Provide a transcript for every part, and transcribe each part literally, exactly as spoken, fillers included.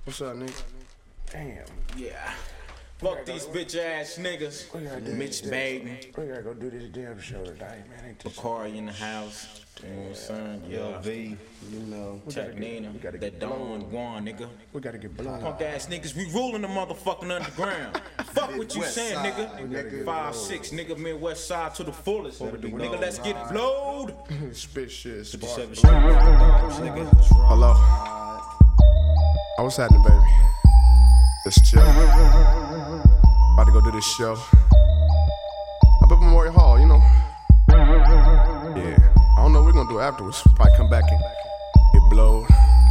What's up, nigga? Damn. Yeah. Fuck these bitch ass niggas. Mitch Baden. We gotta go do this damn show tonight, man. Ain't this Bakari in the house. You know what I'm saying? L V. You know. Check Nina. That Don Juan, nigga. We gotta get blown. Punk ass niggas, we ruling the motherfucking underground. Fuck what you saying, nigga. Five, six, nigga, Midwest side to the fullest. Nigga, let's get blowed. Spit shit, spark. Nigga. Hello. Oh, what's happening, baby? Let's chill. About to go do this show. Up at Memorial Hall, you know. Yeah. I don't know what we're gonna do afterwards. Probably come back and get blowed.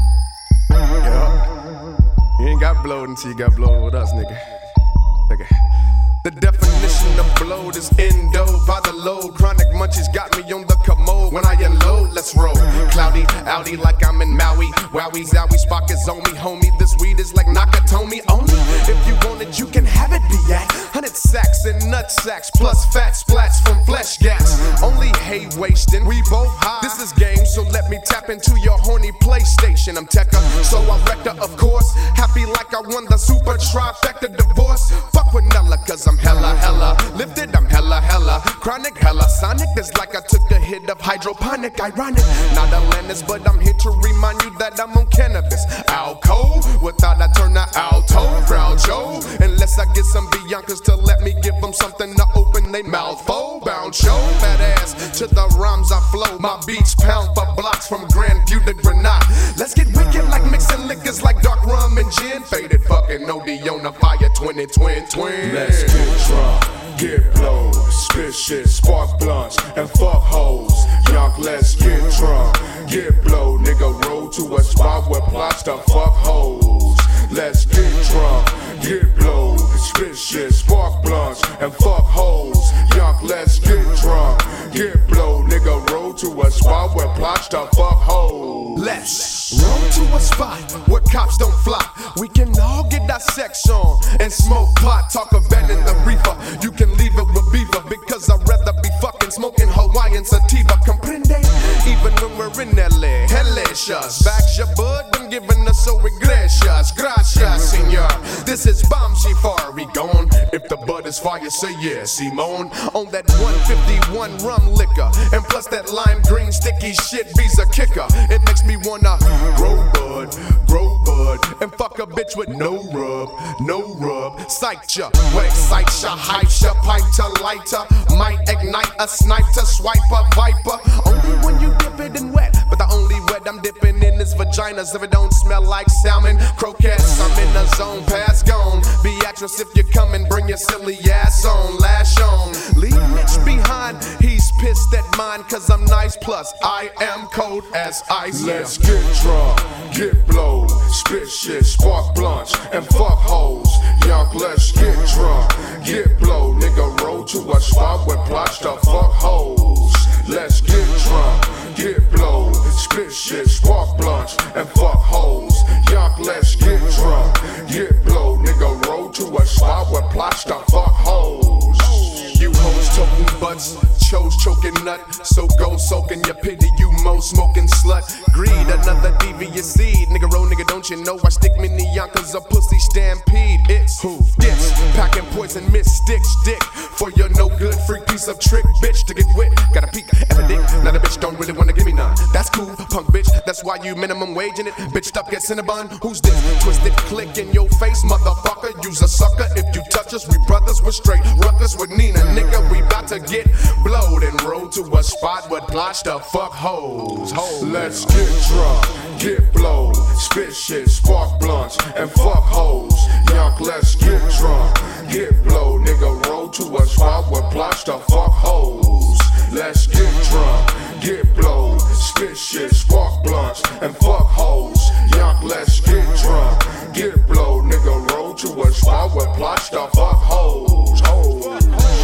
Yeah. You ain't got blowed until you got blowed with us, nigga. Take it. The definition of blowed is endo by the load. Chronic munchies got me on the commode. When I unload, let's roll. Cloudy, outy like I'm in Maui. Wowie, zowie, Spock is on me, homie. This weed is like Nakatomi only. If you want it, you can have it, be at. Hundred sacks and nut sacks, plus fat splats from flesh gas. Only hay wasting, we both high. This is game, so let me tap into your horny PlayStation. I'm Tekka, so I'm Rector, of course. Happy like I won the super trifecta divorce. Fuck with Nella, cause I'm hella, hella lifted, I'm hella, hella chronic, hella sonic. It's like I took a hit of hydroponic, ironic. Not Atlantis, but I'm here to remind you that I'm on cannabis. Alco, without I turn to alto, Groucho. Unless I get some Biancas to let me give them something to open they mouth. Oh, bound show, fat ass to the rhymes I flow. My beats pound for blocks from Grandview to Granada. Let's get wicked like mixing liquors like dark rum and gin. Faded fucking O D on the fire, twenty twin twin. Let's get drunk, get blowed, spit shit, spark blunts, and fuck hoes. Young, let's get drunk, get blowed, nigga, roll to a spot where plots to fuck hoes. Let's get drunk, get blowed, spit shit, spark blunts, and fuck hoes. Young, let's get drunk, get blowed, nigga, roll to a spot where plots to fuck hoes. Let's roll to a spot where cops don't fly. We can all get our sex on and smoke pot. Talk of banning the reefer. You can leave it with beaver because I'd rather be fucking smoking Hawaiian sativa. Comprende? Even when we're in L A, hellacious. Bags your bud, I'm giving us so gracious. Gracias, senor. This is Bomb Safari gone. If the bud is fire, say yeah, Simone. On that one fifty-one rum liquor. And plus that lime green sticky shit be's a kicker. It makes me wanna grow bud, grow bud, and fuck a bitch with no rub, no rub. Psych ya, wet sight ya, hype ya, pipe to lighter. Might ignite a snipe to swipe a viper. Only when you dip it in wet, but the only wet I'm dipping in is vaginas. If it don't smell like salmon, croquettes, I'm in the zone, pass gone. Be actress if you come and bring your silly ass on, lash on. Leave Mitch behind, he's pissed at mine, cause I'm nice, plus I am cold as ice. Let's get drunk, get blowed, spit shit, spark blunts, and fuck hoes. Young, let's get drunk, get blowed, nigga, roll to a spot where plots to fuck hoes. Let's get drunk, get blowed, spit shit, spark blunts, and fuck hoes. Young, let's get drunk, get blowed, nigga, roll to a spot where plots to fuck hoes. You hoes toting butts, chose choking nut. So go soaking your pity, you mo smoking slut. Greed, another devious seed. Nigga, roll, nigga, don't you know I stick mini yonkers a pussy stampede. It's who gets packing poison mystics dick for your no good freak piece of trick bitch to get wit. Got a peek at a dick, now the bitch don't really wanna give me none. That's cool, punk bitch, that's why you minimum waging it. Bitch up, get Cinnabon. Who's this? Twisted click in your face, motherfucker. Use a sucker if you touch us. We brothers, we're straight. Ruckus with Nina, nigga, we bout to get blowed and roll to a spot with plots to fuck hoes. Hoes. Let's get drunk, get blowed, spit shit, spark blunts, and fuck hoes. Young, let's get drunk, get blowed, nigga, roll to a spot where plots to fuck hoes. Let's get drunk, get blowed, spit shit, spark blunts, and fuck hoes. Young, let's get drunk, get blowed, nigga, roll to a spot where plots to fuck hoes. Hoes.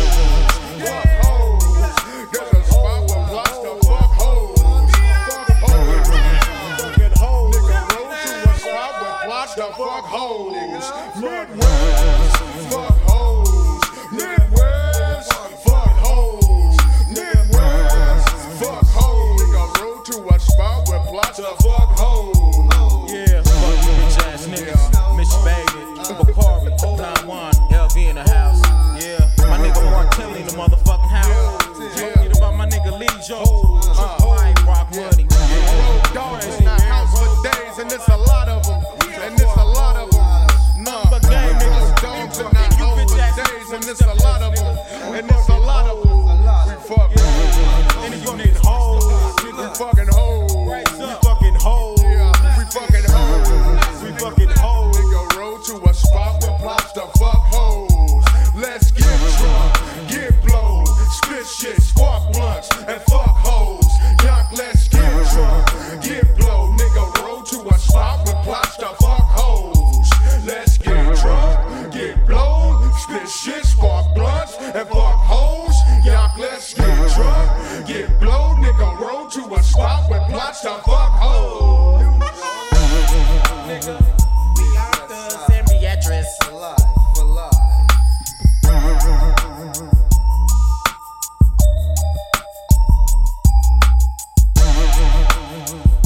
The fuck hoes, Midwest, fuck hoes, Midwest, fuck hoes, Midwest, fuck hoes. Nigga, roll to a spot where plots to fuck hoes. Yeah, fuck you bitch ass niggas. love.